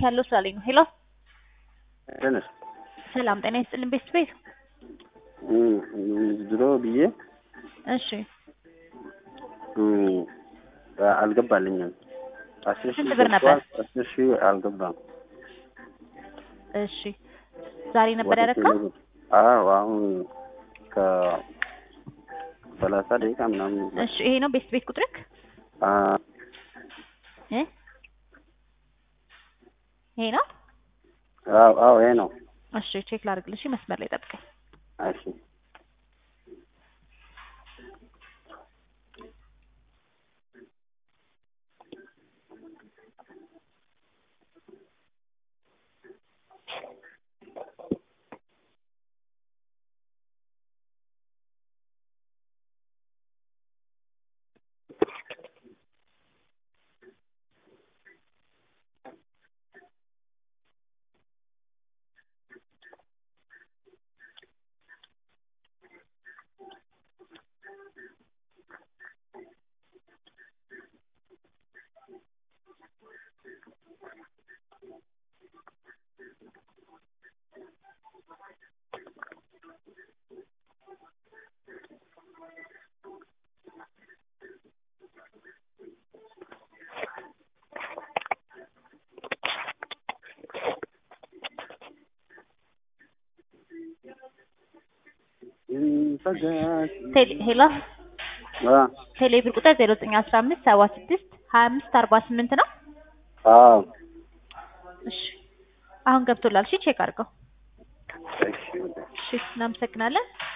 ያለው ስላለኝ ነው። ሄሎ ተነስ ሰላም ጤና ይስጥልኝ ቤት ድሮ ብዬ እሺ አልገባልኝም። 10 ስንት ብር ነበር? 10 አልገባም። እሺ ዛሬ ነበር ያደረከው? አዎ አሁን ከ30 ደቂቃ ምናምን። እሺ ይሄ ነው ቤት ቁጥርክ? ይሄ ነው? አዎ ይሄ ነው። እሺ ቼክ ላድርግልሽ፣ መስመር ላይ ጠብቀኝ። እሺ ሄሎ ቴሌብር ቁጥር 0915762548 ነው። አዎ እሺ አሁን ገብቶላል። እሺ ቼክ አድርገው። እሺ እሺ እናመሰግናለን።